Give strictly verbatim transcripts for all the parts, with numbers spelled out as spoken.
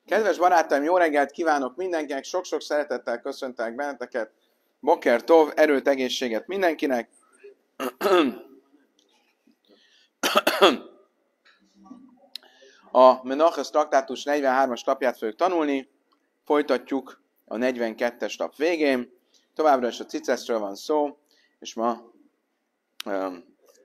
Kedves barátaim, jó reggelt kívánok mindenkinek, sok-sok szeretettel köszöntelek benneteket. Boker Tov, erőt, egészséget mindenkinek. A Menachos traktátus negyvenhármas lapját fogjuk tanulni, folytatjuk a negyvenkettes lap végén. Továbbra is a ciceszről van szó, és ma um,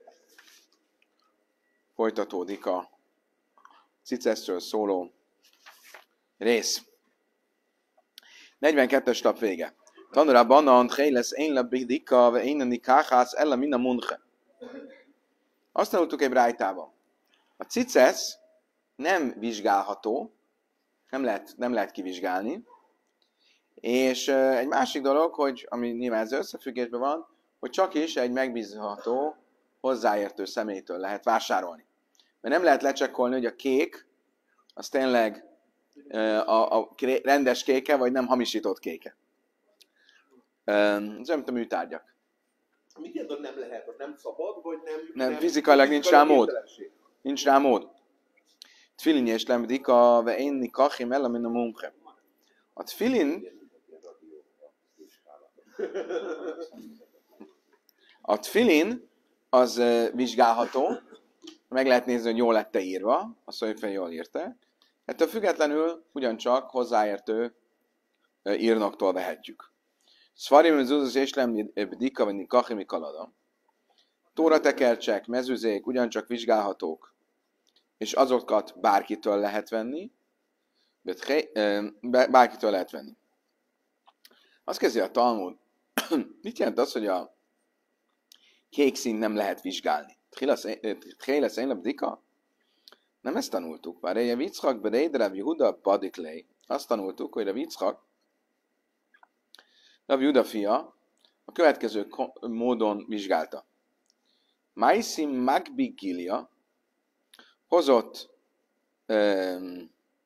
folytatódik a ciceszről szóló rész. negyvenkettes lap vége. Tanulra banan, lesz én lebidika, ve én nikáhász, ella minna munche. Azt tanultuk egy brájtában. A cicesz nem vizsgálható, nem lehet, nem lehet kivizsgálni, és uh, egy másik dolog, hogy, ami nyilván ez összefüggésben van, hogy csak is egy megbízható, hozzáértő személytől lehet vásárolni. Mert nem lehet lecsekkolni, hogy a kék, az tényleg uh, a, a rendes kéke, vagy nem hamisított kéke. Uh, ez nem a műtárgyak. Mit jelent, nem lehet? Az nem szabad, vagy nem... Nem, nem fizikailag nincs rá mód. Nincs rá mód. Tfilin és lemdika, ve énni kachim ella min a mumche. A tfilin... A tfilin az uh, vizsgálható. Meg lehet nézni, hogy jól lett-e írva. Azt mondjuk fel, jól írta. Ettől függetlenül ugyancsak hozzáértő uh, írnoktól vehetjük. Szvarim mezuzos és lemdika, ve nikachimi kalada. Tóratekercsek, mezőzék ugyancsak vizsgálhatók, és azokat bárkitől lehet venni, bárkitől lehet venni. Azt kezdi a Talmud. Mit jelent az, hogy a kék szín nem lehet vizsgálni? Tchélesz én labdika? Nem ezt tanultuk. Bár egy Yitzchak bereid Rav Yehuda badiklei. Azt tanultuk, hogy a Yitzchak, Rav Yehuda fia, a következő módon vizsgálta. Maisim Magbigilia hozott um,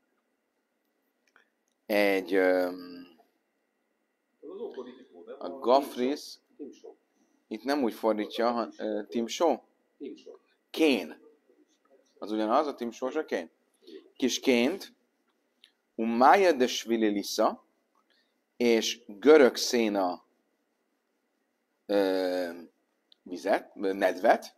egy um, a Gafris, itt nem úgy fordítja, ha, uh, Timsó? Kén. Az ugyanaz, a Timsó és a Kén. Kis ként, Umája de Svililissa, és görög széna uh, vizet, nedvet,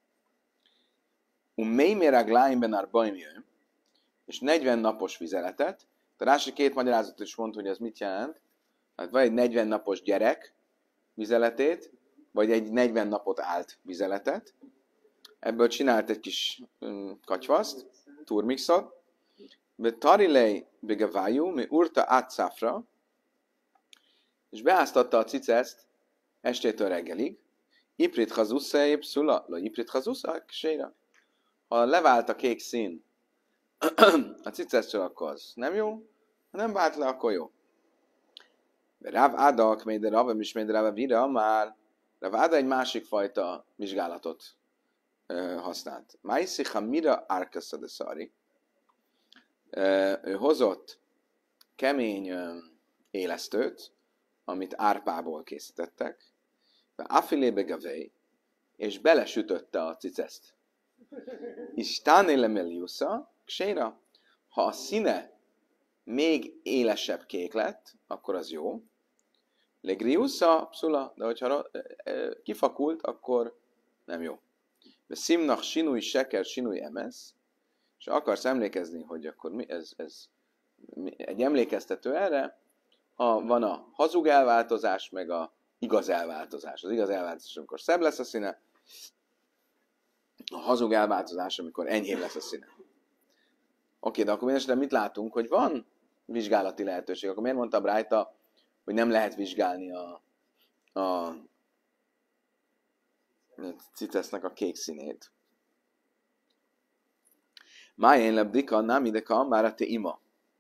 um méméragláimben arbaimjön, és negyven napos vizeletet. A Rási két magyarázat is mondta, hogy ez mit jelent. Hát vagy egy negyven napos gyerek vizeletét, vagy egy negyven napot állt vizeletet. Ebből csinált egy kis um, katyvaszt, turmixot. Tarilei begavájú, mi urta átszáfra, és beáztatta a ciceszt estétől reggelig. Iprit hazuszai, pszula, la iprit hazuszak, séra. Ha levált a kék szín a cicesztől, akkor az nem jó. Ha nem vált le, akkor jó. De Rav Adak, mely de Rav, és mely de Rav Vira, már Rav Ada egy másik fajta vizsgálatot uh, használt. Maiszi hamira árkasza de szari. Uh, ő hozott kemény uh, élesztőt, amit árpából készítettek, Afilébe gavé, és belesütötte a ciceszt. És tánéle meliusza, kséra, ha a színe még élesebb kék lett, akkor az jó. Legriusza, pszula, de hogyha kifakult, akkor nem jó. De szimnak sinúj seker, sinúj emesz, és akarsz emlékezni, hogy akkor mi ez, ez egy emlékeztető erre, ha van a hazug elváltozás, meg a igaz elváltozás. Az igaz elváltozás, amikor szebb lesz a színe, a hazug elváltozás, amikor enyhébb lesz a színe. Oké, de akkor mindesetre mit látunk, hogy van vizsgálati lehetőség. Akkor miért mondtam rajta, hogy nem lehet vizsgálni a, a cicesznek a kék színét? Májén lebdika, nem ideka, már a te ima.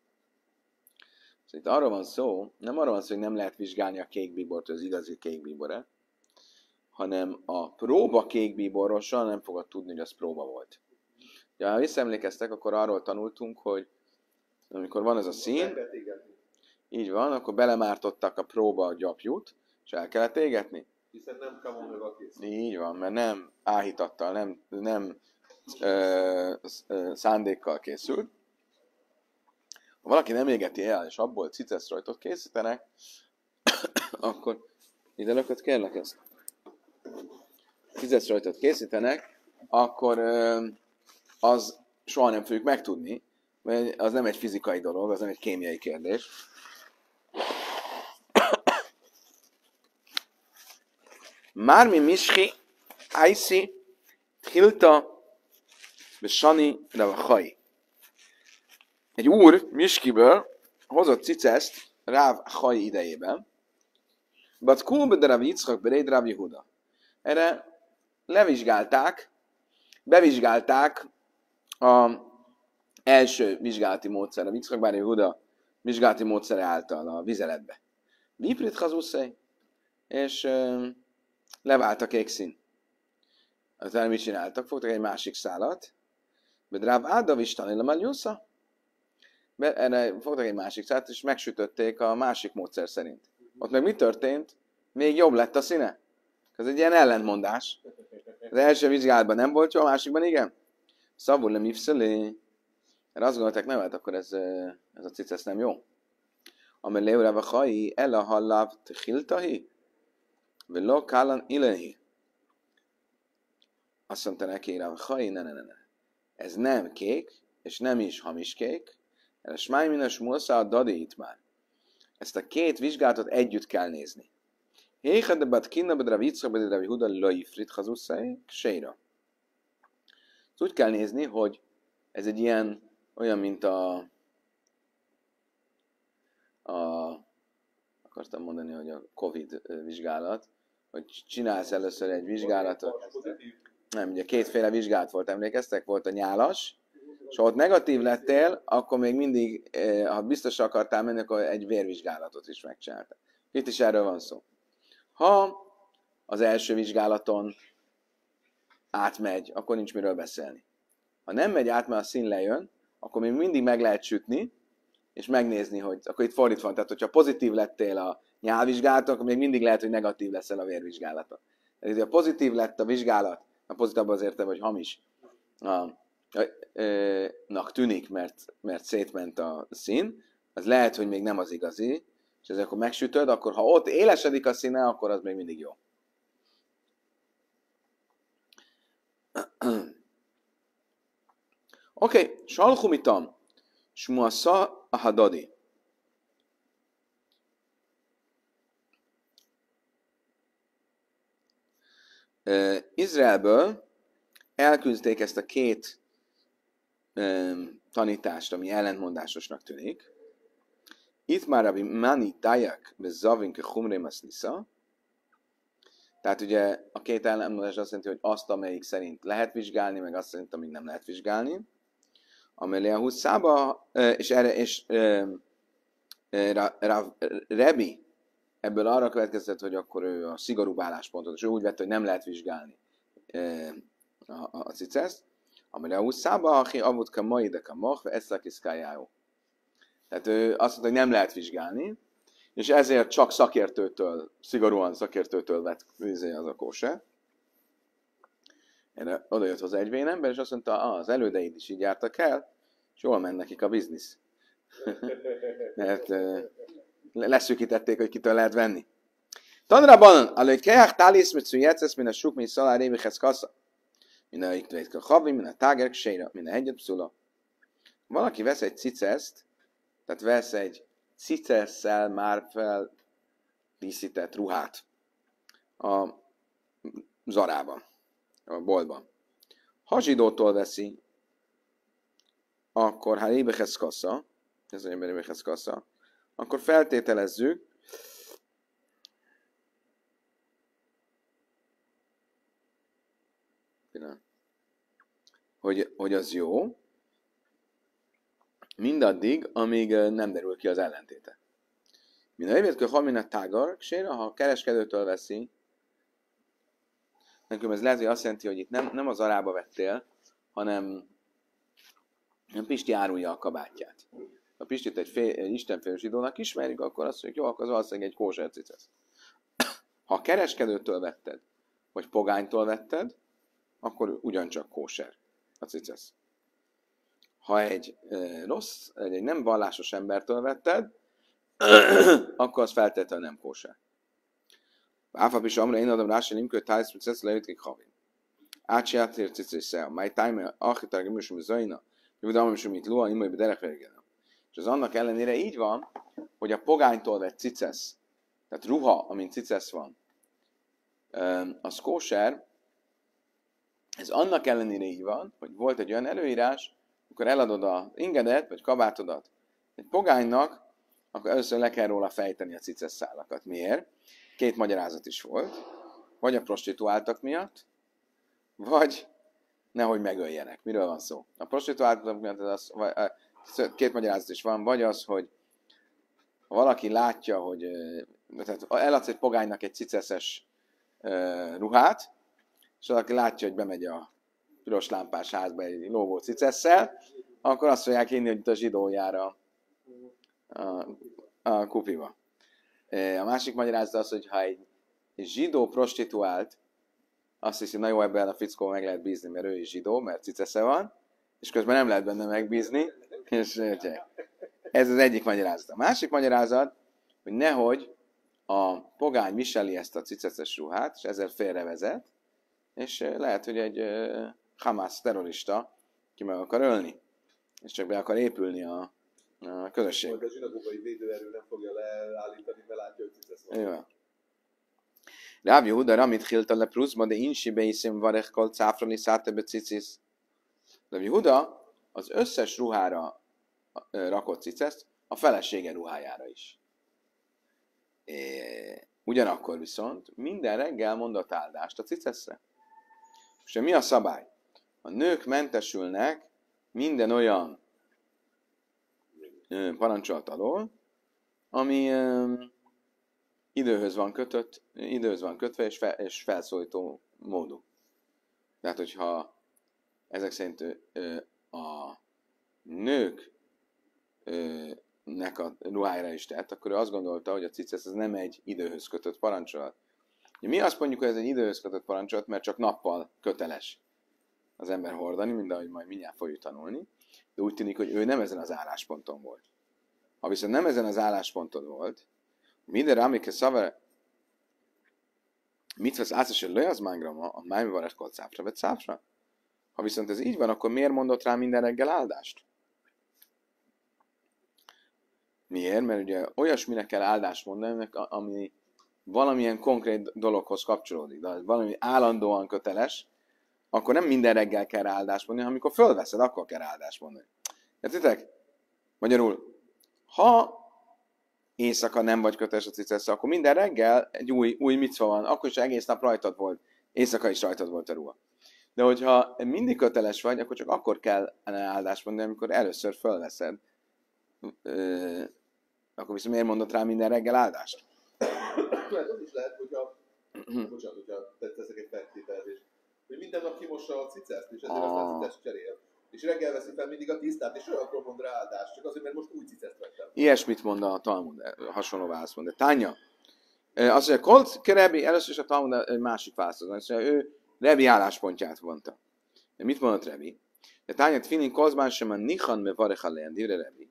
Itt arról van szó, nem arról van szó, hogy nem lehet vizsgálni a kékbíbort, az igazi kékbíbor-e, hanem a próba kékbíborról soha nem fogod tudni, hogy az próba volt. Ja, ha visszaemlékeztek, akkor arról tanultunk, hogy amikor van ez a szín, így van, akkor belemártottak a próba a gyapjút, és el kellett égetni. Hiszen nem kamon meg a kész. Így van, mert nem áhítattal, nem, nem ö, ö, szándékkal készült. Ha valaki nem égeti el, és abból cicesz rajtot készítenek, akkor ide lökött, kérlek ezt. Cicesz rajtot készítenek, akkor az soha nem fogjuk megtudni, mert az nem egy fizikai dolog, az nem egy kémiai kérdés. Mármi mischi, ájszi, hilta, besani, ravachai. Egy úr Miskiből hozott ciceszt Ráv Chai idejében, Bat Kulbe de Rav Yitzchak beréd Rav Yehuda. Erre levizsgálták, bevizsgálták a első vizsgálati módszer, a Yitzchak bár Yehuda vizsgálati módszere által a vizeletbe. Viprit Chazuszai, és ö, levált a kék szín. Aztán mit csináltak? Fogtak egy másik szálat, Bedráv Ádav Istani Lamaljusza, erre fogtak egy másik szálat, és megsütötték a másik módszer szerint. Ott meg mi történt? Még jobb lett a színe. Ez egy ilyen ellentmondás. Az első vizsgálatban nem volt jó, a másikban igen. Szabul le mifszelé. Erre azt gondolták, nem, hát akkor ez, ez a cicesz nem jó. Amely leurava chai, el a hallav tchiltahi, velo kálan ilehi. Azt mondta neki, Rav Chai, ne, ne, ne, ne. Ez nem kék, és nem is hamis kék. Erre smájminas mulszá a dadi itt már. Ezt a két vizsgálatot együtt kell nézni. Héjjad bat kinna bedra vicca bedra vihuda loifrit hazusszai kséra. Úgy kell nézni, hogy ez egy ilyen, olyan, mint a, a akartam mondani, hogy a Covid vizsgálat, hogy csinálsz először egy vizsgálatot. Nem, ugye kétféle vizsgálat volt, emlékeztek? Volt a nyálas, és ha ott negatív lettél, akkor még mindig, ha biztos akartál menni, akkor egy vérvizsgálatot is megcsináltál. Itt is erről van szó. Ha az első vizsgálaton átmegy, akkor nincs miről beszélni. Ha nem megy át, mert a szín lejön, akkor még mindig meg lehet sütni, és megnézni, hogy akkor itt fordítva van. Tehát, hogyha pozitív lettél a nyálvizsgálaton, akkor még mindig lehet, hogy negatív leszel a vérvizsgálaton. Tehát, ha pozitív lett a vizsgálat, a pozitív az értem, hogy hamis, nak tűnik, mert, mert szétment a szín, az lehet, hogy még nem az igazi, és ezzel akkor megsütöd, akkor ha ott élesedik a színe, akkor az még mindig jó. Oké, okay. Salchumitam, Smuasa Ahadadi. Uh, Izraelből elküldték ezt a két um, tanítást, ami ellentmondásosnak tűnik. Itt már Rabbi Mani Dayak bezavin kechumre masnisa. Tehát ugye a két ellentmondás azt jelenti, hogy azt, amelyik szerint lehet vizsgálni, meg azt szerint, amíg nem lehet vizsgálni. Amelé a húszába, és erre, és Rebi ebből arra következett, hogy akkor ő a szigorúbb álláspontot, és ő úgy vette, hogy nem lehet vizsgálni a, a, a ciceszt. Amelé a húszába, aki avudka maideka mach, ve eszlakiszkájáó. Tehát ő azt mondta, hogy nem lehet vizsgálni, és ezért csak szakértőtől, szigorúan szakértőtől vett az a kóser. Erre oda jött hozzá egy vén ember, és azt mondta, ah, az elődeid is így jártak el, és jól ment nekik a biznisz. Mert uh, leszűkítették, hogy kitől lehet venni. Tanraban, alőj kejach tálisz, mit szüjjecesz, min a suk, min szalár, révihez kassa. Min a iktvét havi, min a táger, kséra, min a hegyet pszula. Valaki vesz egy ciceszt, tehát vesz egy cicesszel már feldíszített ruhát a zarában, a boltban. Ha zsidótól veszi, akkor ha rébehez kassa, ez a rébehez kassa, akkor feltételezzük, hogy, hogy az jó, mindaddig, amíg nem derül ki az ellentéte. Minden évét, ha minden tágar, ha a kereskedőtől veszi, nekem ez lehet, hogy azt jelenti, hogy itt nem, nem az arába vettél, hanem nem Pisti árulja a kabátját. Ha Pistit egy, fél, egy istenfélő zsidónak ismerjük, akkor azt mondjuk, jó, akkor az valószínűleg egy kóser cicesz. Ha a kereskedőtől vetted, vagy pogánytól vetted, akkor ugyancsak kóser a cicesz. Ha egy e, rossz, egy nem vallásos embertől vetted, akkor az feltétlenül nem kóser. Áfap is amra én adom rá, hogy nimkő tájsz, hogy szesz leütik havin. Átsiát ér cicészel, máj tájme, achitar geműsöm zajna, hogy amim sem itt lua, imai bederek végel. És az annak ellenére így van, hogy a pogánytól vett cicesz, tehát ruha, amin cicesz van, az kóser, ez annak ellenére így van, hogy volt egy olyan előírás, akkor eladod az ingedet, vagy kabátodat egy pogánynak, akkor először le kell róla fejteni a cicesz szálakat. Miért? Két magyarázat is volt. Vagy a prostituáltak miatt, vagy nehogy megöljenek. Miről van szó? A prostituáltak miatt az, vagy, két magyarázat is van. Vagy az, hogy ha valaki látja, hogy tehát eladsz egy pogánynak egy ciceszes ruhát, és valaki látja, hogy bemegy a piros lámpás házba egy lógó cicesszel, akkor azt fogják hinni, hogy itt a zsidó jár a, a, a kupiba. A másik magyarázat az, hogy ha egy, egy zsidó prostituált, azt hiszi, na jó, ebben a fickó meg lehet bízni, mert ő is zsidó, mert cicesze van, és közben nem lehet benne megbízni, és ez az egyik magyarázat. A másik magyarázat, hogy nehogy a pogány viseli ezt a ciceces ruhát, és ezzel félrevezet, és lehet, hogy egy uh, Hamász terrorista ki meg akar ölni, és csak be akar épülni a, a közösség. Majd a zsinagógai védőerő nem fogja leállítani, mert látja, hogy cicesz van. Jó. Ráv Yehuda Ramit Hilta le Pruszba, de Insi Beisim Varech Kol Cáfrali Szátebe Cicis. Ráv Yehuda az összes ruhára rakott ciceszt, a felesége ruhájára is. É, ugyanakkor viszont minden reggel mondott áldást a ciceszre. És mi a szabály? A nők mentesülnek minden olyan ö, parancsolat alól, ami ö, időhöz van kötött, időhöz van kötve és, fel, és felszólító módú. Tehát, hogyha ezek szerint ö, a nők ö, nek a ruhájára is tett, akkor ő azt gondolta, hogy a cicesz ez nem egy időhöz kötött parancsolat. Mi azt mondjuk, hogy ez egy időhöz kötött parancsolat, mert csak nappal köteles az ember hordani, mint ahogy majd mindjárt fogjuk tanulni, de úgy tűnik, hogy ő nem ezen az állásponton volt. Ha viszont nem ezen az állásponton volt, minden rámike szavere, mit vesz ászos, hogy lejazmángrama, a májmi varet kolt száfra, vagy száfra? Ha viszont ez így van, akkor miért mondott rá minden reggel áldást? Miért? Mert ugye olyasmire kell áldást mondani, ami valamilyen konkrét dologhoz kapcsolódik, de ha valami állandóan köteles, akkor nem minden reggel kell áldást mondani, hanem amikor fölveszed, akkor kell áldást mondani. Értitek? Magyarul, ha éjszaka nem vagy köteles a cicesz, akkor minden reggel egy új, új micva van, akkor is egész nap rajtad volt, éjszaka is rajtad volt a ruha. De hogyha mindig köteles vagy, akkor csak akkor kell áldást mondani, amikor először fölveszed. Ö, akkor viszont miért mondott rá minden reggel áldást? Lehet, az is lehet, hogyha, bocsánat, hogyha teszek egy feltételezést, hogy minden nap kimossa a ciceszt, és ezért aztán a ciceszt cserél. És reggel veszi fel mindig a tisztát, és olyankor mond rá áldást, csak azért, mert most új ciceszt vettem. Ilyesmit mond a Talmud, hasonló választ mond. De Tánya, azt mondja, Kolt Kerebi, először is a Talmud egy másik választ, azt mondja, ő Rebi álláspontját mondta. De mit mondott Rebi? De Tánya, Tfilin Kozbán sem a Nichan me Varecha lejen, divre Rebi.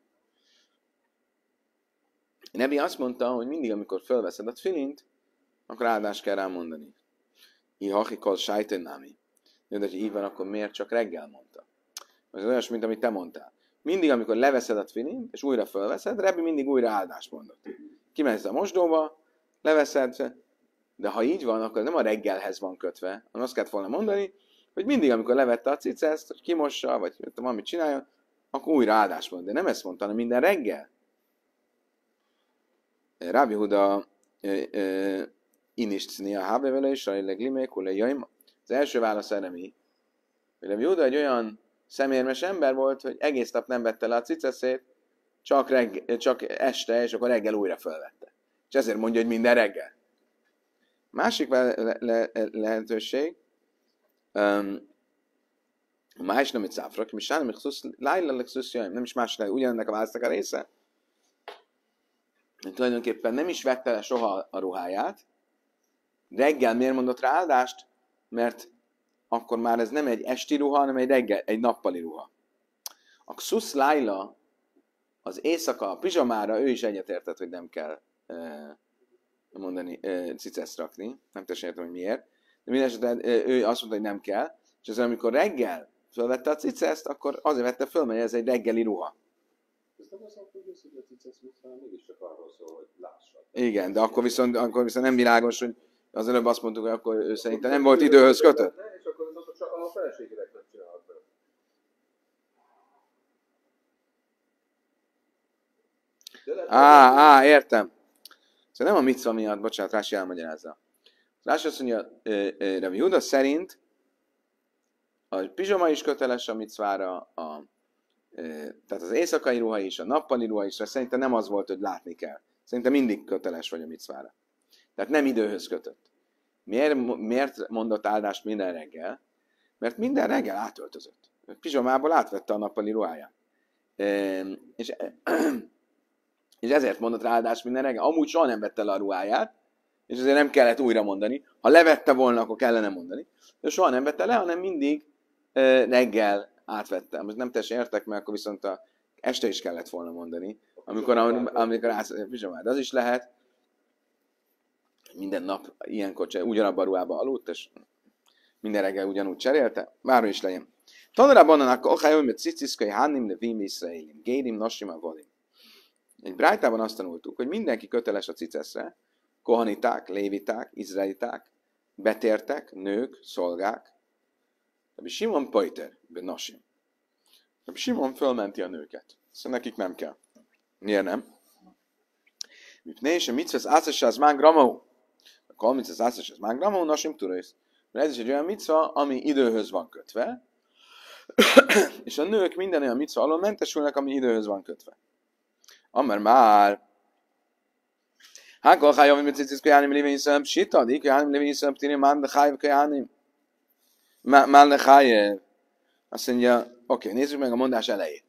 Rebi azt mondta, hogy mindig, amikor fölveszed a tfilint, akkor áldást kell rámondani. Ihachi kol sajten nami. De hogy így van, akkor miért csak reggel mondta? Ez olyan, mint amit te mondtál. Mindig, amikor leveszed a tfilint, és újra fölveszed, Rebi mindig újra áldást mondott. Kimensz a mosdóba, leveszed, de ha így van, akkor nem a reggelhez van kötve, hanem azt kellett volna mondani, hogy mindig, amikor levette a ciceszt, hogy kimossa, vagy valamit csináljon, akkor újra áldást mond. De nem ezt mondta, hanem minden reggel. Rav Yehuda iniscnia habe vele is, rajleg limékule jaima. Az első válasz erre mi? Rav Yehuda egy olyan szemérmes ember volt, hogy egész nap nem vette le a ciceszét, csak, reggel, csak este, és akkor reggel újra fölvette. És ezért mondja, hogy minden reggel. Másik le- le- lehetőség, um, más nem egy száfrak, mi sánom, nem is más, ugyanennek a választak a része, tulajdonképpen nem is vette le soha a ruháját. Reggel miért mondott rá áldást? Mert akkor már ez nem egy esti ruha, hanem egy reggel, egy nappali ruha. A Xusz Laila, az éjszaka, a pizsamára ő is egyetértett, hogy nem kell e, mondani, e, ciceszt rakni. Nem teljesen értem, hogy miért. De minden esetben e, ő azt mondta, hogy nem kell. És azért, amikor reggel fölvette a ciceszt, akkor azért vette föl, mert ez egy reggeli ruha. Igen, de akkor viszont, akkor viszont nem világos, hogy az előbb azt mondtuk, hogy akkor ő szerintem nem volt időhöz kötött. És akkor csak a feleségének nem csinálhat be. Á, á, értem. Szóval nem a micva miatt, bocsánat, Rási elmagyarázza. Rási azt mondja, Rabbi Huda szerint a pizsama is köteles a micvára, a, tehát az éjszakai ruha is, a nappali ruha is, szerintem nem az volt, hogy látni kell. Szerintem mindig köteles vagy a micvára. Tehát nem időhöz kötött. Miért, miért mondott áldást minden reggel? Mert minden reggel átöltözött. Pizsamából átvette a nappali ruháját. E, és, és ezért mondott rá áldást minden reggel. Amúgy soha nem vette le a ruháját, és ezért nem kellett újra mondani. Ha levette volna, akkor kellene mondani. De soha nem vette le, hanem mindig e, reggel átvette. Most nem teljesen értek, mert akkor viszont a este is kellett volna mondani. Amikor, amikor átszedett a pizsamát. De az is lehet, minden nap ilyenkor ugyanabban a ruhában aludt, és minden reggel ugyanúgy cserélte, bármi is legyen. Tanulában annak okájól, hogy ciciszkai hánim de vim iszraelim, gérim nosim avodim. Egy brájtában azt tanultuk, hogy mindenki köteles a ciceszre, kohaniták, léviták, izraeliták, betértek, nők, szolgák. Rabbi Simon Pajter, be nosim. Rabbi Simon fölmenti a nőket. Szóval nekik nem kell. Miért nem? Mipnei és a mitzvesz ászasa az már gramó. Akkor mitzvesz ászasa az már gramó, nosim turész. Mert ez is egy olyan micva, ami időhöz van kötve, és a nők minden olyan micva alól mentesülnek, ami időhöz van kötve. Amár már Hákkal hájjal, hogy cicizk jánim lévén szem, sitadik, jánim lévén szem, tini, már de hájv jánim. Már de hájjel. Azt mondja, oké, nézzük meg a mondás elejét.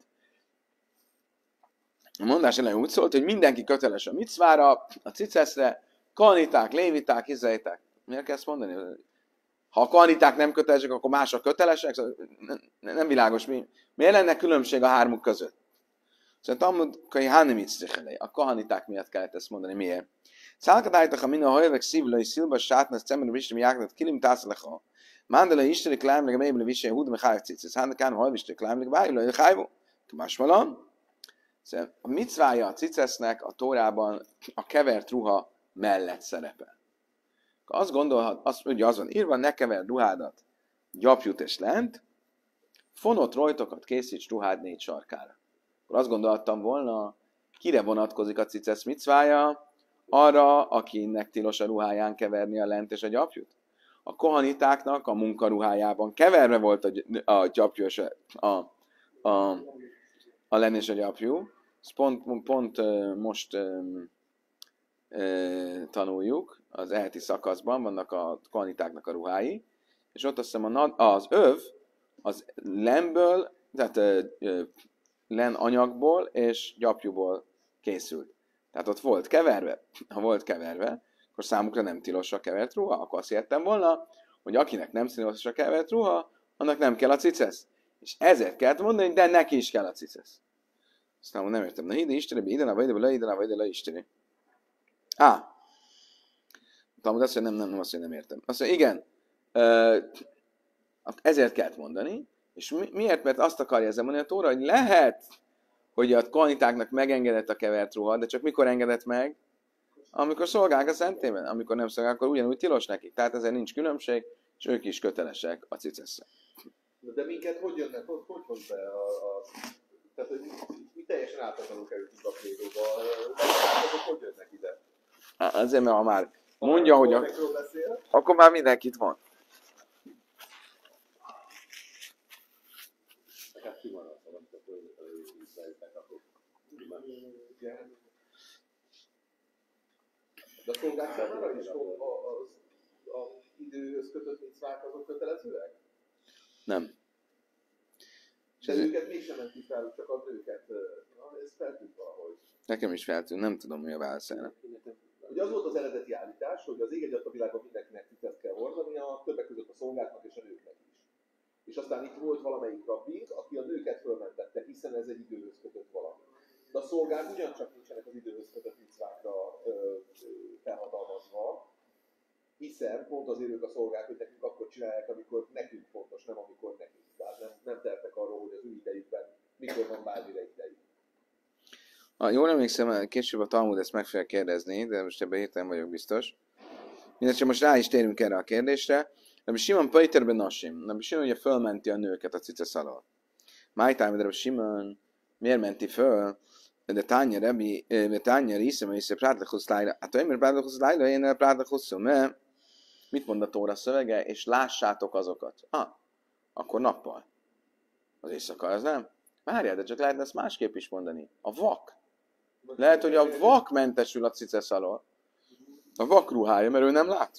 A mondás elején úgy szólt, hogy mindenki köteles a micvára, a ciceszre, kohaniták, léviták, izraeliták. Miért kell ezt mondani? Ha a kohaniták nem kötelesek, akkor mások kötelesek? Nem, nem világos. Mi, miért lenne különbség a hármuk között? Szóval Talmud kai hánimitz a kohaniták miatt kellett ezt mondani. Miért? Szálkadájtak a minna hajvek szívlai szilba sátna szemben a vistem jáknat kilim tászalecha. Mándala isteri klámleg a méből visé húd me hájv cicesz. Hándakán hajvisteri klámleg bájulaj hájvó. Másmalan. Szóval a micvája a cicesznek a Tórában a kevert ruha mellett szerepel. Azt gondolhat, azt, ugye az van írva, ne keverd ruhádat, gyapjut és lent, fonott rojtokat készíts ruhád négy sarkára. Akkor azt gondoltam volna, kire vonatkozik a cicesz micvája, arra, akinek tilos a ruháján keverni a lent és a gyapjut. A kohanitáknak a munkaruhájában keverve volt a, a gyapjú és a, a, a, a len és a gyapjú. Ezt pont, pont uh, most um, uh, tanuljuk, az eheti szakaszban vannak a kohanitáknak a ruhái, és ott azt hiszem az öv, az lenből, tehát uh, uh, len anyagból és gyapjúból készült. Tehát ott volt keverve. Ha volt keverve, akkor számukra nem tilos a kevert ruha. Akkor azt értem volna, hogy akinek nem tilos a kevert ruha, annak nem kell a cicesz. És ezért kellett mondani, de neki is kell a cicesz. Aztán nem értem. Na hidi isteni, ide a vajde, le ide, vajde, le isteni. Á. Talán azt mondja, nem, nem, nem azt mondja, nem értem. Azt mondja, igen. Ezért kellett mondani. És mi, miért? Mert azt akarja ezzel mondani a Tóra, hogy lehet, hogy a kohanitáknak megengedett a kevert ruha, de csak mikor engedett meg? Amikor szolgálnak a szentében. Amikor nem szolgálnak, akkor ugyanúgy tilos nekik. Tehát ezért nincs különbség, és ők is kötelesek a ciceszre. De minket hogy jönnek, hogy, hogy hoz be a, a... Tehát, hogy mi, mi teljesen átadalunk előttünk a plédóba. De hogy jönnek ide? Azért, mert ha már mondja, hogy a... akkor már mindenkit van. De a szolgák számára is az időhöz kötött micvák azok kötelezőek? Nem. De ez őket mégsem menti fel, csak a nőket. Ez feltűnt valahogy. Nekem is feltűnt, nem tudom, mi a válasz erre. Ugye az volt az eredeti állítás, hogy az ég egyet a világban mindenkinek cicet kell hordani, a többek között a szolgáknak és a nőknek is. És aztán itt volt valamelyik rabbink, aki a nőket fölmentette hiszen ez egy időhöz kötött valami. De a szolgák ugyancsak nincsenek az időhöz kötött micvákra felhatalmazva, hiszen pont azért ők a szolgák, hogy nekünk akkor csinálják, amikor nekünk fontos, nem amikor nekünk. Tehát nem, nem tehetnek arról, hogy az ő idejükben mikor van bármire idejük. Ha jól emlékszem, később a Talmud ezt meg fogja kérdezni, de most ebben hirtelen vagyok biztos. Mindenesetre most rá is térünk erre a kérdésre. Rabbi Simon Péterben Nasim. Rabbi Simon ugye fölmenti a nőket a cicesz alól. Májtám, Rabbi Simon miért menti föl? De Tanya Rabbi, de Tanya Riszem, és Prátlachusz Lájla. Hát olyan, mert Prátlachusz Lájla, én el Prátlachuszom, mert mit mond a Tóra szövege? És lássátok azokat. Ah, akkor nappal. Az éjszaka, az nem? Várjál, de csak lehetne ezt másképp is mondani. A vak. Lehet, hogy a vak mentesül a cicesz alól. A vak ruhája, mert ő nem lát.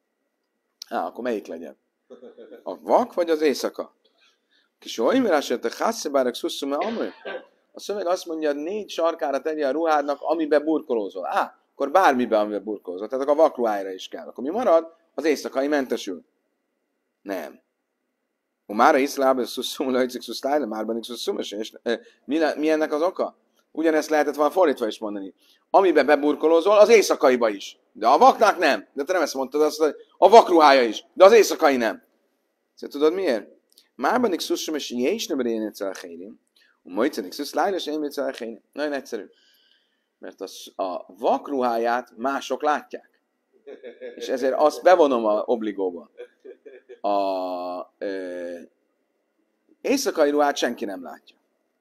Á, akkor melyik legyen? A vak vagy az éjszaka? Kis olymirásért a hásszebárek szusszum amrő. A szöveg azt mondja, hogy négy sarkára tegye a ruhádnak, amiben burkolózol. Á, akkor bármiben, amiben burkolózol. Tehát akkor a vak ruhájára is kell. Akkor mi marad? Az éjszakai mentesül. Nem. Mára iszlába szusszum, lejtszik szusztájla, márban is szusszum, és mi, mi ennek az oka? Ugyanezt lehetett volna fordítva is mondani. Amiben beburkolózol, az éjszakaiba is. De a vaknak nem. De te nem ezt mondtad, azt, hogy a vakruhája is. De az éjszakai nem. Szóval tudod miért? Márban is szusszum, és jéj nem berén egyszer a helyrim. Majcenik szusz lájla, és én egyszer a helyrim. Nagyon egyszerű. Mert a, a vakruháját mások látják. És ezért azt bevonom a obligóba. A ö, éjszakai ruhát senki nem látja.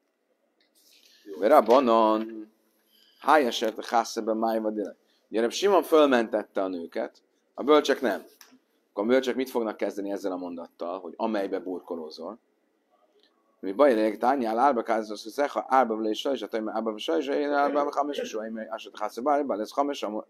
Mert abban hájesert a hászeben májva délek. Ugye Simon fölmentette a nőket, a bölcsek nem. Akkor a bölcsek mit fognak kezdeni ezzel a mondattal, hogy amelybe burkolózol? Mi baj, hogy tányál álba kázos, hogy szeha álba vele is sajs, hogy álba vele sajs, hogy én álba vele hames, és hogy ásat a hászeben, ez hames, a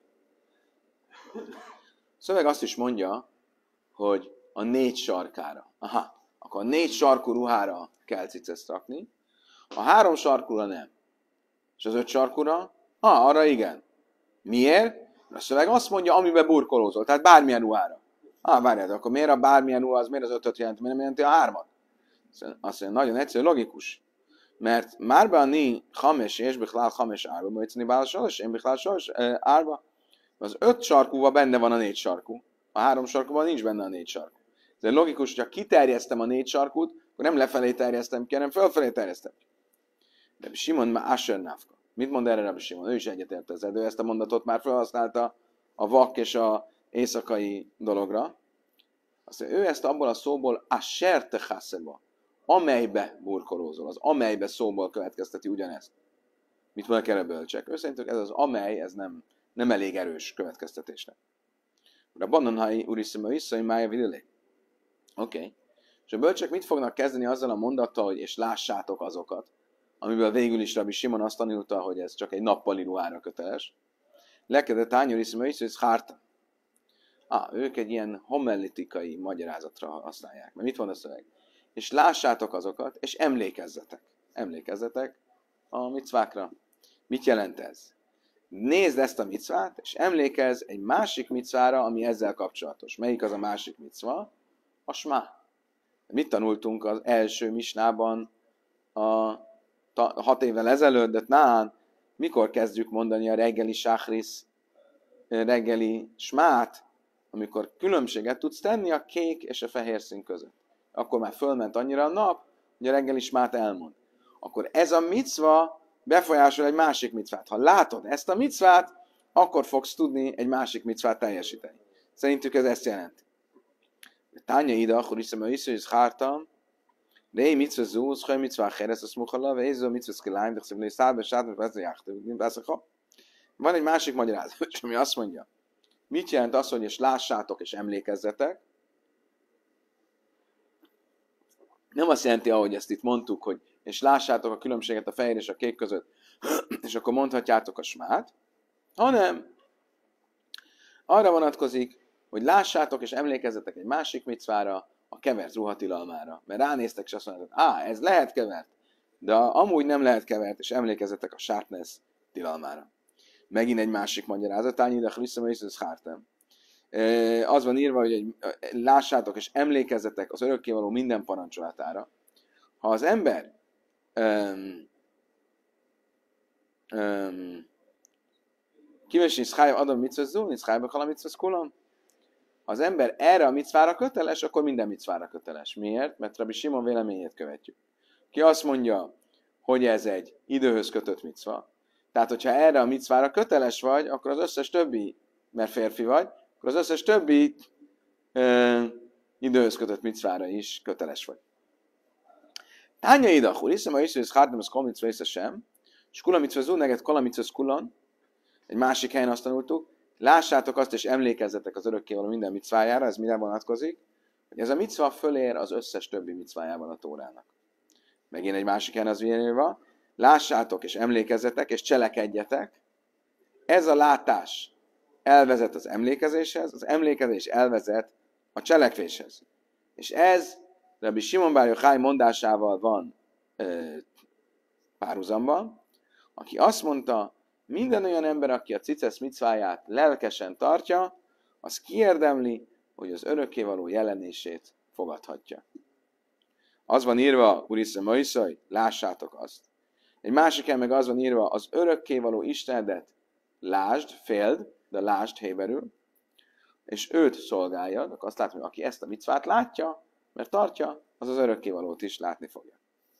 szöveg azt is mondja, hogy a négy sarkára. Aha, akkor a négy sarkú ruhára kell ciceszt rakni, a három sarkúra nem. És az öt sarkúra? Ah, arra igen. Miért? A szöveg azt mondja, amiben burkolózol, tehát bármilyen ruhára. Ah, várjál, akkor miért a bármilyen ruha, az miért az ötöt jelent, miért nem jelenti a hármat? Azt mondja, nagyon egyszerű, logikus. Mert márba a né hames és bechlál hames árba, vagy cini bála soros, én bechlál soros árba. Az öt sarkúban benne van a négy sarkú. A három sarkúban nincs benne a négy sarkú. Ez logikus, hogyha kiterjesztem a négy sarkút, akkor nem lefelé terjesztem ki, hanem fölfelé terjesztem ki. Rabbi Simon már Asher Nafka. Mit mond erre Rabbi Simon? Ő is egyetért ezzel, de ő ezt a mondatot már felhasználta a vak és a éjszakai dologra. Azt mondja, ő ezt abból a szóból Asher Techaseba, amelybe burkolózol, az amelybe szóból következteti ugyanezt. Mit mondanak erre bölcsek? Ő szerintük ez az amely, ez nem, nem elég erős következtetésre. A Bannonhai úrisszima vissza, hogy mája vidélé. Oké. Okay. És a bölcsek mit fognak kezdeni azzal a mondattal, hogy és lássátok azokat, amiből végül is Rabbi Simon azt tanulta, hogy ez csak egy nappali ruhára köteles. Lekedett tányorisszima vissza, hogy hárta. Ah, ők egy ilyen homiletikai magyarázatra használják. Mert mit van a szöveg? És lássátok azokat, és emlékezzetek. Emlékezzetek a micvákra. Mit jelent ez? Nézd ezt a micvát, és emlékezz egy másik micvára, ami ezzel kapcsolatos. Melyik az a másik micva? A smá. Mit tanultunk az első misnában a ta, hat évvel ezelőtt, de nán, mikor kezdjük mondani a reggeli sáhrisz, reggeli smát, amikor különbséget tudsz tenni a kék és a fehér szín között. Akkor már fölment annyira a nap, hogy a reggeli smát elmond. Akkor ez a micva befolyásol egy másik micvát. Ha látod ezt a micvát, akkor fogsz tudni egy másik micvát teljesíteni. Szerintük ez ezt jelenti. Tánya ide, akkor hiszem, hogy is, hogy hártam, Rei mitzvah zu, schoi mitzvah cheres, azt muchala, veizo mitzvah szkiláim, de szívlé szálbe, sátba, persze járt, van egy másik magyarázat, ami azt mondja, mit jelent az, hogy és lássátok és emlékezzetek? Nem azt jelenti, ahogy ezt itt mondtuk, hogy és lássátok a különbséget a fehér és a kék között, és akkor mondhatjátok a smát, hanem arra vonatkozik, hogy lássátok és emlékezzetek egy másik micvára, a kevert ruha tilalmára. Mert ránéztek, és azt mondják, á, ez lehet kevert, de amúgy nem lehet kevert, és emlékezzetek a sharpness tilalmára. Megint egy másik magyarázat, ányi, de vissza, és ez hártem. Az van írva, hogy egy, lássátok és emlékezzetek az örökkévaló minden parancsolatára. Ha az ember Um, um, Kives niszchája adom mitzvah niszchájba kala mitzvah kulam. Ha az ember erre a micvára köteles, akkor minden micvára köteles. Miért? Mert Rabbi Simon véleményét követjük. Ki azt mondja, hogy ez egy időhöz kötött micva. Tehát, hogyha erre a micvára köteles vagy, akkor az összes többi, mert férfi vagy, akkor az összes többi ö, időhöz kötött micvára is köteles vagy. Tánya idach, úr, hiszem, ha is, hogy ez hártam, ez kol micva észre sem, és kula micva zú, neget kala micva kulon, egy másik helyen azt tanultuk, lássátok azt, és emlékezzetek az örökkévaló minden micvájára, ez mire vonatkozik, hogy ez a micva fölér az összes többi micvájában a Tórának. Megint egy másik helyen az írva, lássátok, és emlékezzetek, és cselekedjetek. Ez a látás elvezet az emlékezéshez, az emlékezés elvezet a cselekvéshez. És ez Rabbi Simon bar Yochai mondásával van ö, párhuzamban, aki azt mondta, minden olyan ember, aki a cicesz micváját lelkesen tartja, az kiérdemli, hogy az örökkévaló jelenését fogadhatja. Az van írva, Urisze Moiszaj, lássátok azt. Egy másik helyen meg az van írva, az örökkévaló Istenedet lásd, féld, de lásd héberül, és őt szolgálja, akkor azt látom, hogy aki ezt a micvát látja, mert tartja, az az örökkévalót is látni fogja.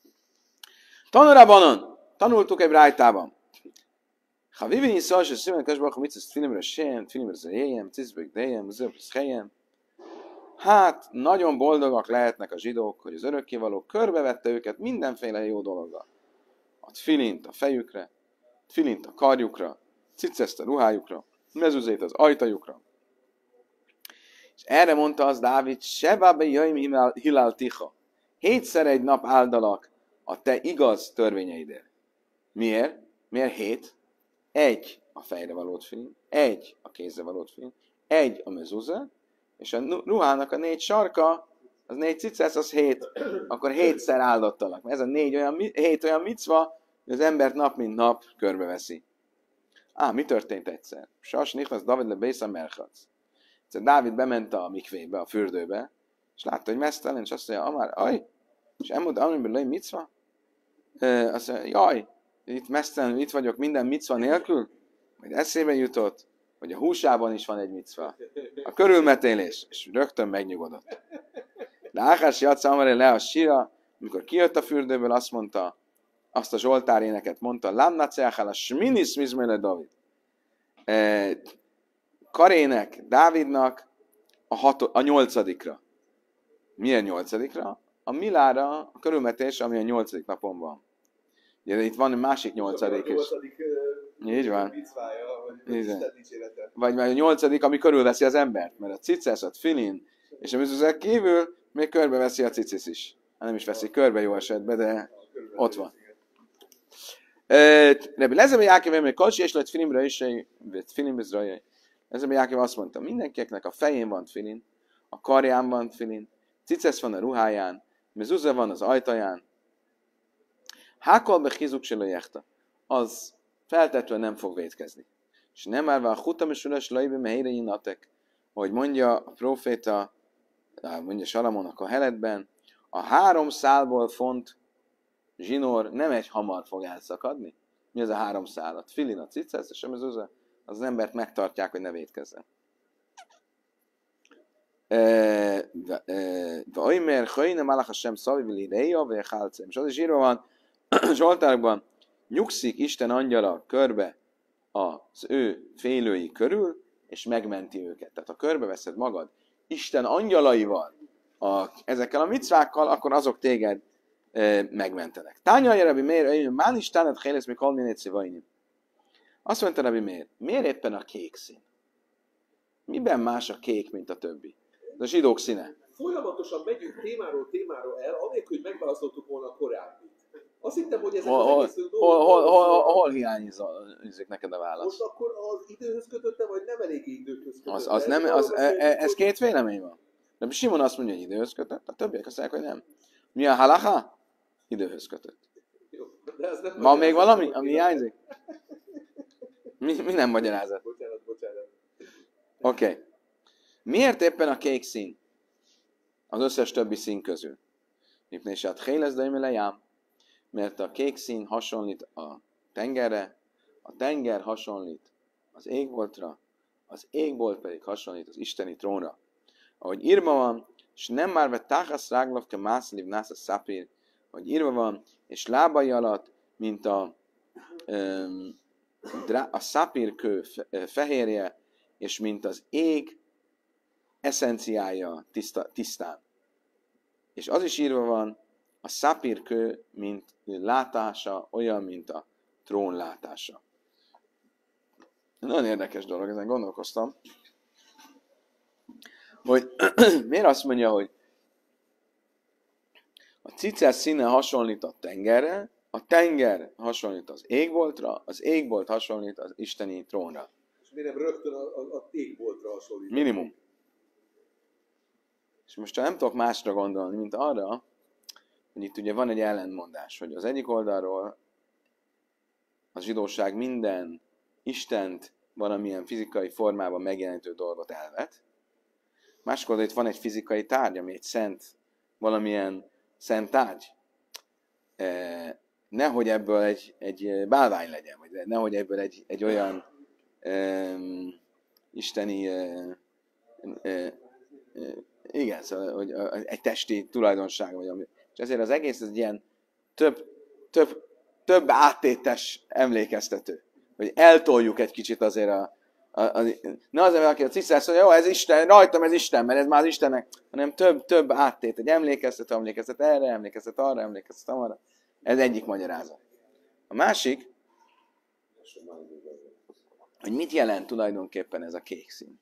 Tanurabanon, tanultuk egy rájtában. Ha vivin szals, és szíven kasbach, mit szesz tfilimre sem, tfilimre zéjem, cizbek dejem, zöpsz helyen. Hát, nagyon boldogak lehetnek a zsidók, hogy az örökkévaló körbevette őket mindenféle jó dologgal. A tfilint a fejükre, tfilint a karjukra, ciceszt a ruhájukra, mezuzét az ajtajukra. És erre mondta az Dávid, Sebábe jöjjm hilál ticha. Hétszer egy nap áldalak a te igaz törvényeidért. Miért? Miért hét? Egy a fejre való tfilin, egy a kézre való tfilin, egy a mezuzá, és a ruhának a négy sarka, az négy cicesz, az hét. Akkor hétszer áldottalak. Ez a négy olyan, hét olyan micva, hogy az embert nap mint nap körbeveszi. Á, mi történt egyszer? Sas nichvasz David le Bész a Merchac. Egyszer Dávid bement a mikvébe, a fürdőbe, és látta, hogy mesztelen, és azt mondja, amár, aj, és elmondta, amiben lej micva? E, azt mondja, jaj, itt mesztelen, itt vagyok minden micva nélkül? Majd eszébe jutott, hogy a húsában is van egy micva. A körülmetélés, és rögtön megnyugodott. De Ákás Jatsz Amaré le a síra, amikor kijött a fürdőből, azt mondta, azt a Zsoltár éneket mondta, Lamna Ceachál a Sminis Mizmele David. E, Karének, Dávidnak a, hato, a nyolcadikra. Milyen nyolcadikra? A Milára, a körülmetés, ami a nyolcadik napon van. Ugye itt van egy másik nyolcadik is. Így van. Vagy már a nyolcadik, ami körülveszi az embert. Mert a cicesz, a filin és a műzőzek kívül még körbeveszi a cicis is. Hát nem is veszi körbe jó esetben, de ott van. Rebbi Lezebe Jákév, mert Kalcsi és lett filimre is, filimbe zrajai. Lezebe Jákév azt mondta, mindenkinek a fején van filin, a karján van filin, cicesz van a ruháján, mezuzza van az ajtaján. Hákolbe hizuk se lejekta. Az feltetve nem fog vétkezni. És nem állva a hutam és üles lajbe mehére inatek, ahogy mondja a próféta, mondja Salamon a heletben, a három szálból font zsinór nem egy hamar fog elszakadni. Mi az a három szál? A tfilin, a cicesz, és a mezuzza, az embert megtartják, hogy ne vétkezzen. Vajmer, Hajne, Malach Hashem, Szavivel Ideja, Vejhálcem. És az is írva van, Zsoltárokban, nyugszik Isten angyala körbe az ő félői körül, és megmenti őket. Tehát ha körbeveszed magad Isten angyalaival, a, ezekkel a micvákkal, akkor azok téged e, megmentenek. Tánya Rabbi Meir, Mán Istenet Hélész még halminél szivainim. Azt mondta Rabbi Meir, miért éppen a kék szín? Miben más a kék, mint a többi? Ez a zsidók színe. Folyamatosan megyünk témáról témáról el, anélkül, hogy megválasztottuk volna a korábbit. Azt hittem, hogy ezek hol, az egész hol, hol, hol, hol, hol hiányzik neked a válasz? Most akkor az időhöz kötötte, vagy nem elég időhöz kötötte? Az, az nem, az, ez, ez két vélemény van. De Simon azt mondja, hogy időhöz kötött, a többiek azt mondják, hogy nem. Mi a halacha? Időhöz kötött. Jó, de ez nem van még valami, ami hiányzik? Mi, mi nem magyarázat? Bocsánat, bocsánat. Oké. Okay. Miért éppen a kék szín az összes többi szín közül? Mipnésát héles, de lejám. mert a kék szín hasonlít a tengerre, a tenger hasonlít az égboltra, az égbolt pedig hasonlít az isteni trónra. Ahogy írva van, és nem már vett táhasz ráglov ke mászliv nász a szapír, ahogy írva van, és lábai alatt, mint a, um, a szapírkő fehérje, és mint az ég eszenciája tiszta, tisztán. És az is írva van, a szapírkő, mint látása, olyan, mint a trón látása. Nagyon érdekes dolog, ezen gondolkoztam, hogy miért azt mondja, hogy a cicer színe hasonlít a tengerre, a tenger hasonlít az égboltra, az égbolt hasonlít az isteni trónra. És miért nem rögtön a, a, a égboltra hasonlít? Minimum. És most nem tudok másra gondolni, mint arra, hogy itt ugye van egy ellentmondás, hogy az egyik oldalról a zsidóság minden Istent valamilyen fizikai formában megjelenítő dolgot elvet, máskor itt van egy fizikai tárgy, ami egy szent, valamilyen szent tárgy. E, nehogy ebből egy, egy bálvány legyen, vagy nehogy ebből egy, egy olyan e, isteni e, e, e, igen, szóval, hogy egy testi tulajdonság, vagy ami. És ezért az egész egy ilyen több, több, több áttétes emlékeztető. Hogy eltoljuk egy kicsit azért a... a, a ne azért, aki a ciszász mondja, jó, ez Isten, rajtam ez Isten, mert ez már az Istennek, hanem több, több áttét, egy emlékeztető, emlékeztet erre, emlékeztet arra, emlékeztet arra. Ez egyik magyarázat. A másik, hogy mit jelent tulajdonképpen ez a kék szín.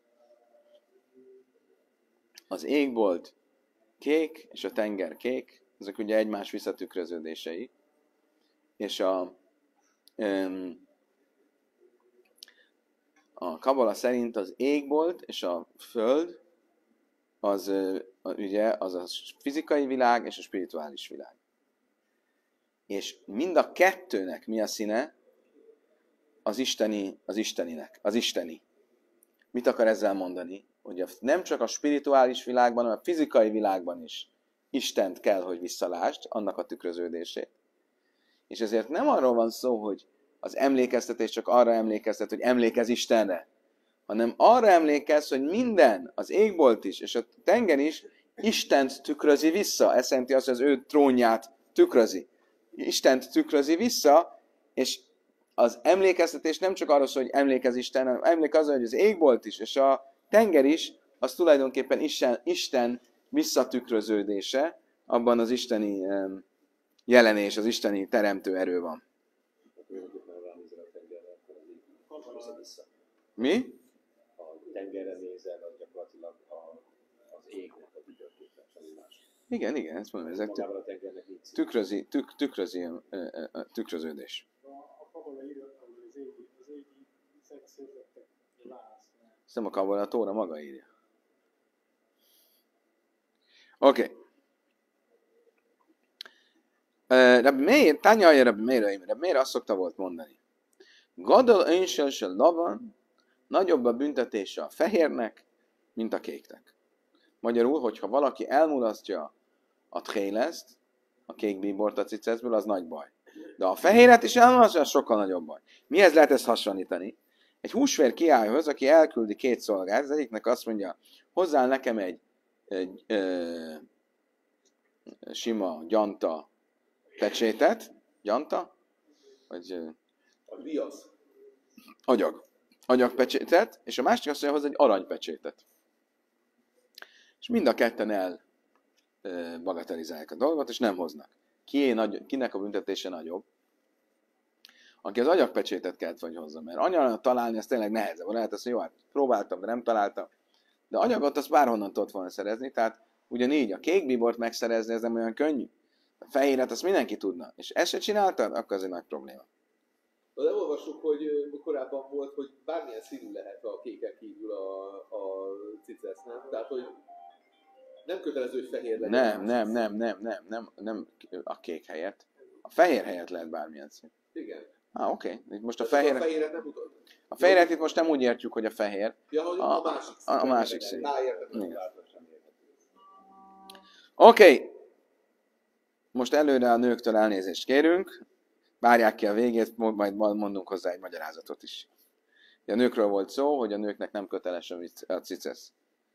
Az égbolt kék, és a tenger kék, ezek ugye egymás visszatükröződései, és a, a kabala szerint az égbolt és a föld az ugye az a fizikai világ és a spirituális világ. És mind a kettőnek mi a színe? Az isteni, az isteninek, az isteni. Mit akar ezzel mondani? Hogy nem csak a spirituális világban, hanem a fizikai világban is Istent kell, hogy visszalásd, annak a tükröződését. És ezért nem arról van szó, hogy az emlékeztetés csak arra emlékeztet, hogy emlékezz Istenre, hanem arra emlékezz, hogy minden, az égbolt is, és a tenger is Istent tükrözi vissza. Ez jelenti azt, hogy az ő trónját tükrözi. Istent tükrözi vissza, és az emlékeztetés nem csak arról szól, hogy emlékezz Istenre, hanem emlékezz, hogy az égbolt is, és a tenger is, az tulajdonképpen Isten, Isten visszatükröződése, abban az isteni um, jelenés, az isteni teremtő erő van. Mi? A tengerre nézel, az gyakorlatilag az ég, a tükröződés, semmi más. Igen, igen, ezt mondom, ezek tükrözi, tük, tükrözi, tükröződés. A kabala írja, hogy az égi, az égi szexérzettek válasz. Ezt nem a kabala, a Tóra maga írja. Oké. Okay. Uh, Rabbi Meir, tányalja Rabbi Meir, Rabbi Meir azt szokta volt mondani. Gadol önshel se lavan, nagyobb a büntetése a fehérnek, mint a kéknek. Magyarul, hogyha valaki elmulasztja a tchéleszt, a kék bíbort a ciceszből, az nagy baj. De a fehéret is elmulasztja, az sokkal nagyobb baj. Mihez lehet ezt hasonlítani? Egy húsvér kiállhoz, aki elküldi két szolgát, az egyiknek azt mondja, hozzál nekem egy, egy ö, sima gyanta pecsétet, gyanta, vagy ö, a viasz. agyag, agyagpecsétet, és a másik azt mondja, hozzá egy aranypecsétet. És mind a ketten el ö, bagatelizálják a dolgot, és nem hoznak. Kié nagy, kinek a büntetése nagyobb? Aki az agyagpecsétet kellett vagy hozzá, mert anyagot találni, ez tényleg nehezebb. Lehet azt, hogy jó, hát próbáltam, de nem találtam. De anyagot azt bárhonnan tudott volna szerezni, tehát ugyanígy a kék bíbort megszerezni, ez nem olyan könnyű. A fehéret azt mindenki tudna. És ezt se csináltad, akkor az egy nagy probléma. De olvassuk, hogy korábban volt, hogy bármilyen színű lehet a kéken kívül a, a cicesz, nem? Tehát, hogy nem kötelező, hogy fehér legyen. Nem, nem, nem, nem, nem, nem, nem a kék helyett. A fehér helyett lehet bármilyen szín. Igen. Ah, oké. Okay. Most a de fehér... A fehéret nem tudod. A fehéret itt most nem úgy értjük, hogy a fehér. Ja, hogy a, a másik szín. A, a másik szín. Ráértem, Oké. Okay. most előre a nőktől elnézést kérünk, várják ki a végét, majd mondunk hozzá egy magyarázatot is. A nőkről volt szó, hogy a nőknek nem köteles a cicesz.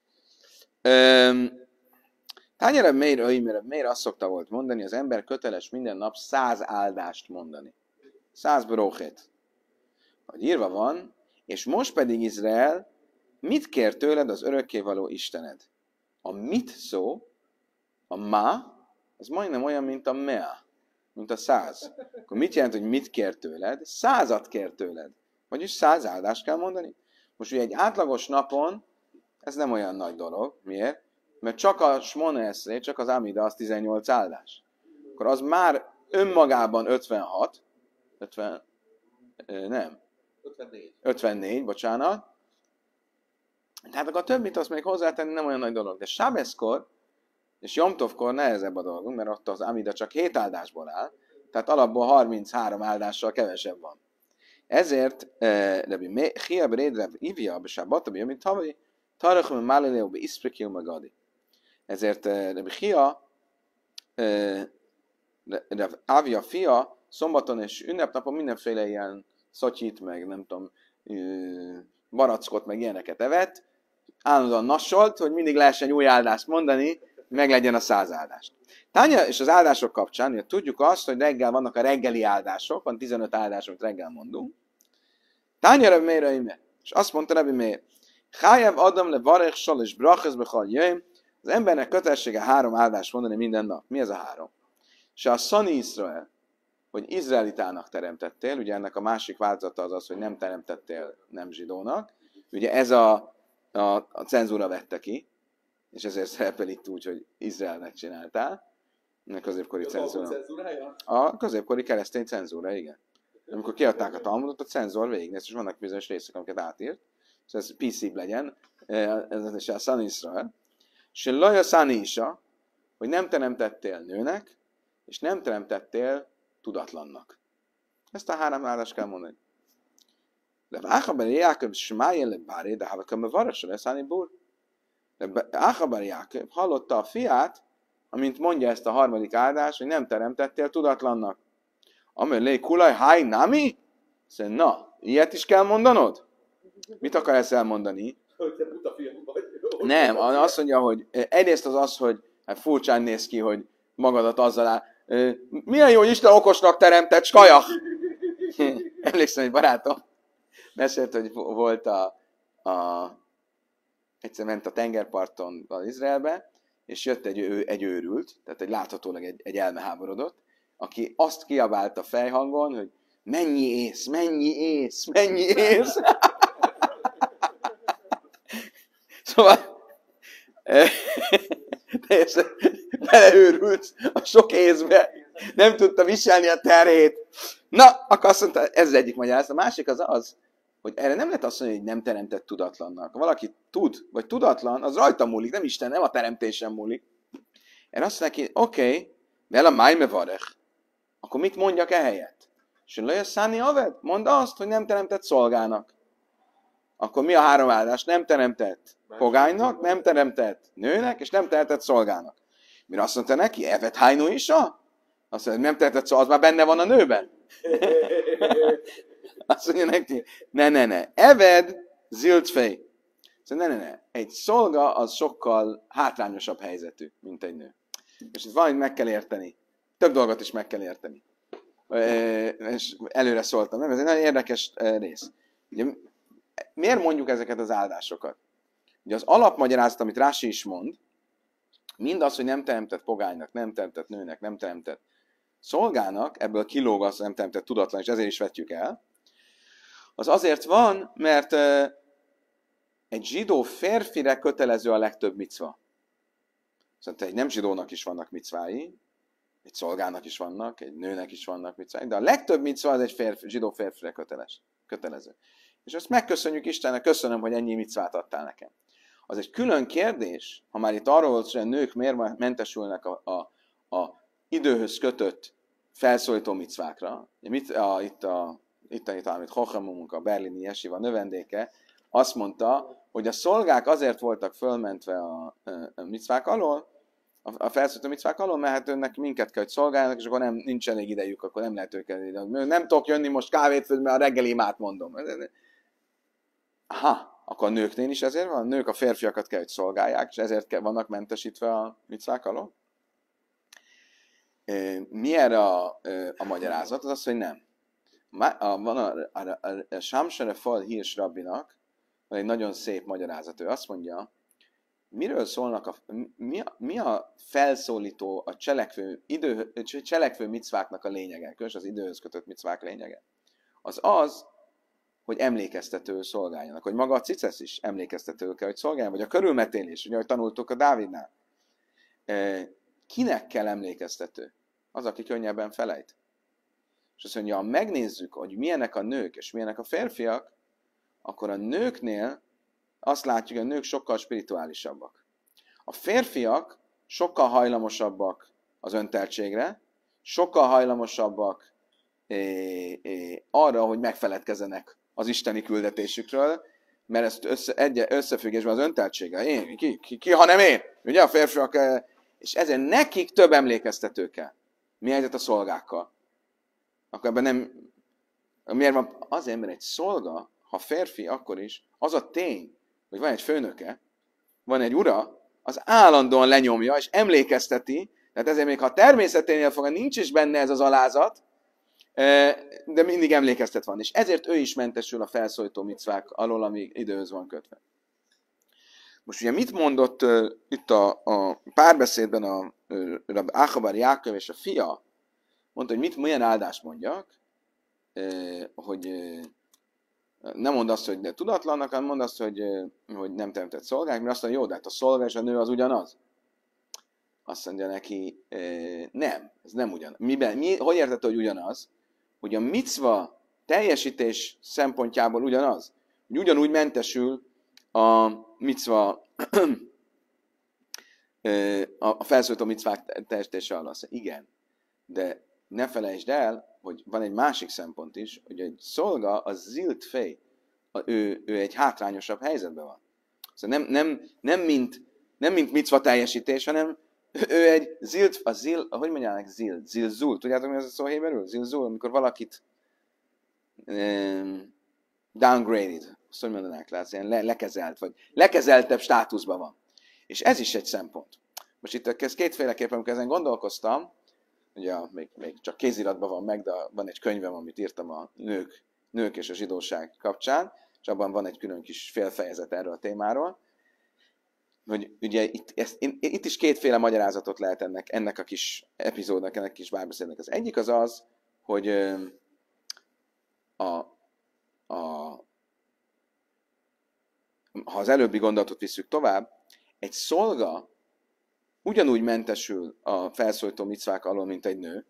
Tányere miért, miért azt szokta volt mondani, az ember köteles minden nap száz áldást mondani. Száz bróchét. Hogy írva van, és most pedig Izrael, mit kér tőled az örökkévaló Istened? A mit szó, a ma, az majdnem olyan, mint a mea, mint a száz. Akkor mit jelent, hogy mit kér tőled? Százat kér tőled. Vagyis száz áldást kell mondani. Most ugye egy átlagos napon ez nem olyan nagy dolog. Miért? Mert csak a Smona Eszré, csak az Amida az tizennyolc áldás. Akkor az már önmagában ötvenhat, ötven, nem, ötvennégy. ötvennégy, bocsánat. Tehát akkor a többit azt még hozzátenni nem olyan nagy dolog. De Sábeszkor és Jomtovkor nehezebb a dolgunk, mert ott az Amida csak hét áldásból áll, tehát alapból harminchárom áldással kevesebb van. Ezért Rabbi Chia Bred Rabbi Ivia Besabbat Rabbi Yomi Tavi Tarachim Malileu Be Isprekil Magadi. Ezért Rabbi Chia Rabbi Avia fia szombaton és ünnepnapon mindenféle ilyen szotyit, meg nem tudom, barackot, meg ilyeneket evett, állandóan nassolt, hogy mindig lehessen új áldást mondani, meg legyen a száz áldást. Tánya és az áldások kapcsán, ugye tudjuk azt, hogy reggel vannak a reggeli áldások, van tizenöt áldás, amit reggel mondunk. Tánya Rabbi Meir Omer, és azt mondta Rabbi Meir, Chájev Adam le varech sol és brachesz bechal jöjjön, az embernek kötelessége három áldást mondani minden nap. Mi ez a három? Se a Szani Iszrael, hogy izraelitának teremtettél, ugye ennek a másik változata az az, hogy nem teremtettél nem zsidónak. Ugye ez a, a, a cenzúra vette ki, és ezért szerepel itt úgy, hogy Izraelnek csináltál. A középkori cenzúra. A középkori keresztény cenzúra, igen. Amikor kiadták a Talmudot, a cenzor végignéz, és vannak bizonyos részek, amiket átírt, és ez pé cé-b legyen, ez is a Szani Iszrael. És Laja Szani Isa, hogy nem teremtettél nőnek, és nem teremtettél tudatlannak. Ezt a három áldást kell mondani. De Áchabar Jákob Smájel le Báré, de Havakam Varasra lesz Áni Búr. De Áchabar Jákob hallotta a fiát, amint mondja ezt a harmadik áldást, hogy nem teremtettél tudatlannak. Amellé kulaj háj nami? Szóval, na, ilyet is kell mondanod? Mit akar ezt elmondani? Hogy te buta fiam vagy. Nem, azt mondja, hogy egyrészt az az, hogy hát furcsán néz ki, hogy magadat azzal áll. Milyen jó, hogy Isten okosnak teremtett, skajak! Emlékszem, egy barátom mesélt, hogy volt a, a egyszer ment a tengerparton az Izraelbe, és jött egy, ő, egy őrült, tehát egy láthatólag egy, egy elmeháborodott, aki azt kiabálta fejhangon, hogy mennyi ész, mennyi ész, mennyi ész! Szóval teljesen beleőrült a sok észbe, nem tudta viselni a terhét. Na, akkor azt mondta, ez az egyik magyarázat. A másik az az, hogy erre nem lehet azt mondani, hogy nem teremtett tudatlannak. Ha valaki tud, vagy tudatlan, az rajta múlik, nem Isten, nem a teremtésen múlik. Erre azt mondja, oké, okay, vel a májme varech, akkor mit mondjak ehelyett? És lője száni aved? Mondd azt, hogy nem teremtett szolgának. Akkor mi a három áldás? Nem teremtett pogánynak, nem teremtett nőnek, és nem teremtett szolgának. Mire azt mondta neki, evet hájnó is a? Azt mondja, nem teremtett szolgának, az már benne van a nőben. Azt mondja neki, ne, ne, ne, eved ziltfej. Szóval ne, ne, ne, egy szolga az sokkal hátrányosabb helyzetű, mint egy nő. És itt valamit meg kell érteni. Több dolgot is meg kell érteni. És előre szóltam, nem? Ez egy nagyon érdekes rész. Ugye, miért mondjuk ezeket az áldásokat? Ugye az alapmagyarázat, amit Rási is mond, mindaz, hogy nem teremtett pogánynak, nem teremtett nőnek, nem teremtett szolgának, ebből kilóg az, nem teremtett tudatlan, és ezért is vetjük el, az azért van, mert uh, egy zsidó férfire kötelező a legtöbb micva. Szóval egy nem zsidónak is vannak micvái, egy szolgának is vannak, egy nőnek is vannak micvái, de a legtöbb micva az egy férfi, zsidó férfire köteles, kötelező. És ezt megköszönjük Istennek, köszönöm, hogy ennyi micvát adtál nekem. Az egy külön kérdés, ha már itt arról volt, hogy a nők miért mentesülnek a, a, a időhöz kötött felszólító micvákra. Mit, a, itt a itt a amit Chochamumunk, a berlini jesiva növendéke, azt mondta, hogy a szolgák azért voltak fölmentve a, a micvák alól, a felszólító micvák alól, mert hát önnek minket kell, hogy szolgáljanak, és akkor nem, nincs elég idejük, akkor nem lehet őket ide. Nem tudok jönni most kávét főzni, mert a reggelimát mondom. Aha, akkor a nőknél is ezért van? A nők a férfiakat kell, hogy szolgálják, és ezért kell, vannak mentesítve a micvák alól? Mi erre a, a magyarázat? Az az, hogy nem. Van a, a, a, a Sámsere Fal Hírs rabbinak van egy nagyon szép magyarázat. Ő azt mondja, miről szólnak a, mi, a, mi a felszólító, a cselekvő, idő, cselekvő micváknak a lényege, különösen az időhöz kötött micvák lényege? Az az, hogy emlékeztető szolgáljanak, hogy maga a cicesz is emlékeztető kell, hogy szolgáljon, vagy a körülmetélés, ugye, ahogy tanultuk a Dávidnál. Kinek kell emlékeztető? Az, aki könnyebben felejt. És azt mondja, ha megnézzük, hogy milyenek a nők, és milyenek a férfiak, akkor a nőknél azt látjuk, hogy a nők sokkal spirituálisabbak. A férfiak sokkal hajlamosabbak az önteltségre, sokkal hajlamosabbak é, é, arra, hogy megfeledkezzenek az isteni küldetésükről, mert ezt össze, egy, összefüggésben az önteltséggel. Én, ki, ki, ki, ha nem én? Ugye a férfiak, és ezért nekik több emlékeztető kell. Mi helyzet a szolgákkal? Akkor ebben nem... Miért van? Azért, mert egy szolga, ha férfi, akkor is, az a tény, hogy van egy főnöke, van egy ura, az állandóan lenyomja, és emlékezteti, tehát ezért még ha a természeténél fogva nincs is benne ez az alázat, de mindig emlékeztet van. És ezért ő is mentesül a felszólító micvák alól, ami időhöz van kötve. Most ugye mit mondott uh, itt a, a párbeszédben a uh, Áchabar Jákov és a fia? Mondta, hogy mit, milyen áldást mondjak, uh, hogy uh, nem mond azt, hogy de tudatlannak, hanem mond azt, hogy, uh, hogy nem teremtett szolgák, mert azt mondja, jó, de hát a szolga és a nő az ugyanaz. Azt mondja neki, uh, nem, ez nem ugyanaz. Miben, mi, hogy értette, hogy ugyanaz? Hogy a micva teljesítés szempontjából ugyanaz. Hogy ugyanúgy mentesül a micva, a felszólító micvák teljesítése alatt. Igen, de ne felejtsd el, hogy van egy másik szempont is, hogy egy szolga, a zilt fej, ő, ő egy hátrányosabb helyzetben van. Szóval nem, nem, nem, mint, nem mint micva teljesítés, hanem ő egy zilt, a zil, hogy mondják zilt, zilzul, tudjátok mi az a szó héberül? Zilzul, amikor valakit um, downgraded, azt hogy mondanák le, az ilyen le, lekezelt, vagy lekezeltebb státuszban van. És ez is egy szempont. Most itt ez kétféleképpen, amikor ezen gondolkoztam, ugye még, még csak kéziratban van meg, de van egy könyvem, amit írtam a nők, nők és a zsidóság kapcsán, és abban van egy külön kis félfejezet erről a témáról, hogy ugye itt, ezt, itt is kétféle magyarázatot lehet ennek, ennek a kis epizódnak, ennek a kis párbeszédnek. Az egyik az az, hogy a, a, ha az előbbi gondolatot visszük tovább, egy szolga ugyanúgy mentesül a felszólító micvák alól, mint egy nő,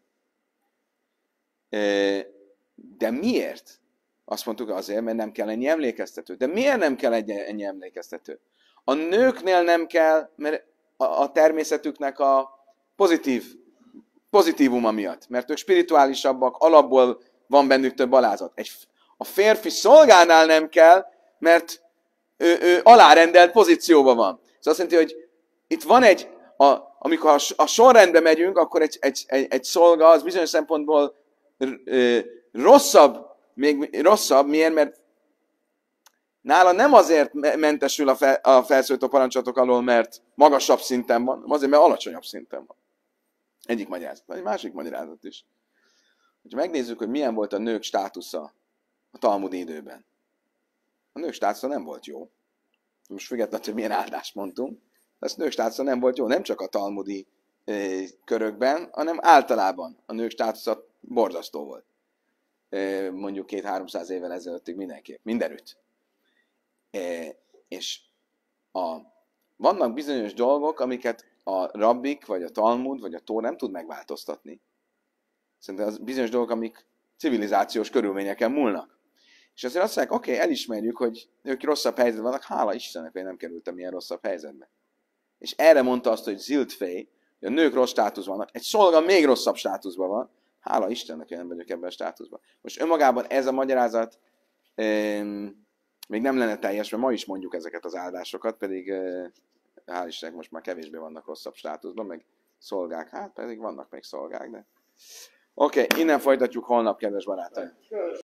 de miért? Azt mondtuk azért, mert nem kell ennyi emlékeztető. De miért nem kell ennyi emlékeztető? A nőknél nem kell, mert a természetüknek a pozitív, pozitívuma miatt, mert ők spirituálisabbak, alapból van bennük több alázat. Egy, a férfi szolgánál nem kell, mert ő, ő alárendelt pozícióban van. Szóval azt jelenti, hogy itt van egy, a, amikor a, a sorrendbe megyünk, akkor egy, egy, egy, egy szolga az bizonyos szempontból rosszabb, még rosszabb, miért? Mert nála nem azért mentesül a, fel, a felszólító parancsolatok alól, mert magasabb szinten van, hanem azért, mert alacsonyabb szinten van. Egyik magyarázat. Egy másik magyarázat is. Ha megnézzük, hogy milyen volt a nők státusza a talmudi időben. A nők státusza nem volt jó. Most függetlenül, hogy milyen áldást mondtunk, de a nők státusza nem volt jó, nem csak a talmudi eh, körökben, hanem általában a nők státusza borzasztó volt. Eh, mondjuk két-háromszáz évvel ezelőttig mindenképp, mindenütt. E, és a, vannak bizonyos dolgok, amiket a rabbik, vagy a Talmud, vagy a Tóra nem tud megváltoztatni. Szerintem az bizonyos dolgok, amik civilizációs körülményeken múlnak. És azért azt mondják, oké, okay, elismerjük, hogy ők rosszabb helyzetben vannak, hála Istennek, hogy nem kerültem ilyen rosszabb helyzetbe. És erre mondta azt, hogy ziltfej, hogy a nők rossz státuszban vannak, egy szolga még rosszabb státuszban van, hála Istennek, hogy nem vagyok ebben a státuszban. Most önmagában ez a magyarázat um, még nem lenne teljes, mert ma is mondjuk ezeket az áldásokat, pedig uh, hál' Istennek most már kevésbé vannak rosszabb státuszban, meg szolgák, hát pedig vannak még szolgák, de... Oké, okay, innen folytatjuk holnap, kedves barátaim.